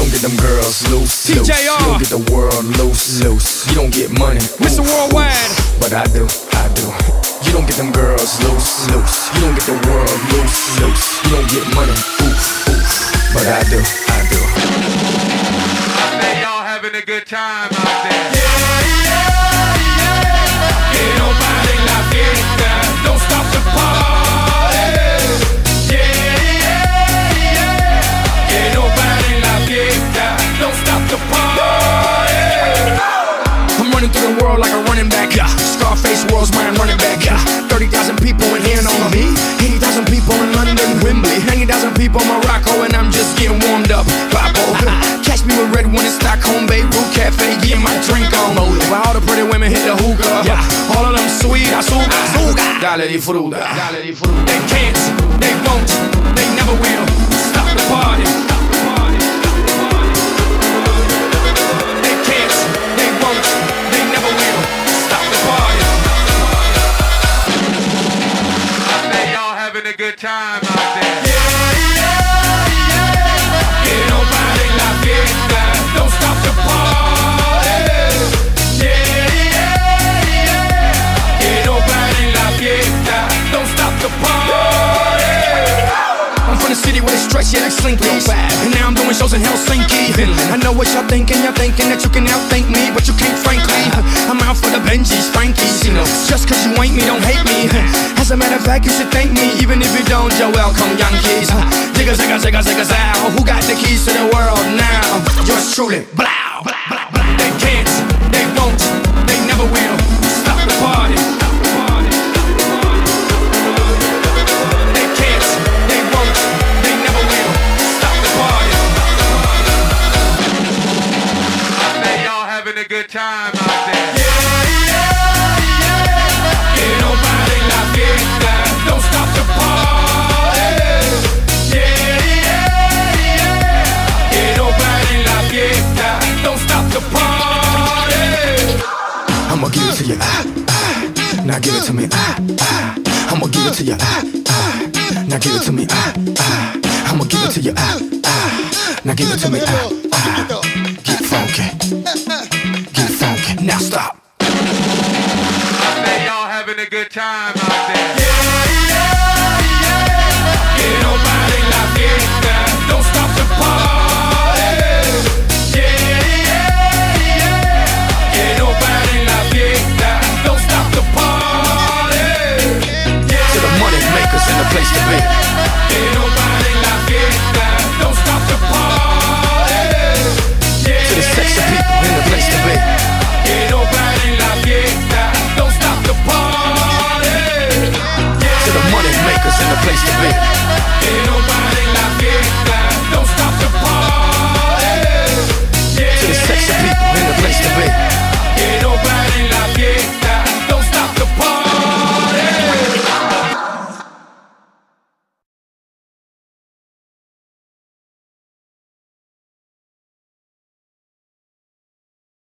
don't get them girls loose. TJR. You don't get the world loose. You don't get money. Mr. Worldwide. But I do. You don't get them girls loose. You don't get the world loose. You don't get money. But I do. I say y'all having a good time out there. Que no paren la fiesta. Don't stop the party. Que no paren la fiesta. Don't stop the party. I'm running through the world like a running back. Scarface world's mine running back. 30,000 people in here know me. 80,000 people in London, Wembley. 90,000 people in Morocco, and I'm just getting warmed up. Papo. Catch me with red one in Stockholm, Beirut Cafe, getting my drink on. While all the pretty women hit the hookah. All of them sweet, azúcar. Dale disfruta. They can't, they won't, they never will stop the party. They can't, they won't, they never will stop the party. I say y'all having a good time out there. Que no paren la fiesta. Don't stop the party. Que no paren la fiesta. Don't stop the party. I'm from the city where they stretch like slinkies. And now I'm doing shows in Helsinki. I know what y'all thinking that you can outthink me, but you can't frankly. I'm out for the Benjis, Frankies. Just cause you ain't me, don't hate me. As a matter of fact, you should thank me. Even if you don't, you're welcome, Yankees. Zigga, zigga, zigga, zigga, zow. Who got the keys to the world now? Yours truly, blow. They can't, they won't, they never will stop the party. They can't, they won't, they never will stop the party. I say y'all having a good time out there. Que no paren la fiesta. Don't stop the party. Que no paren la fiesta. Don't stop the party. I'ma give it to you, now give it to me, I'ma give it to you, now give it to me, I'ma give it to you, now give it to me, get funky, now stop. I say y'all having a good time out there.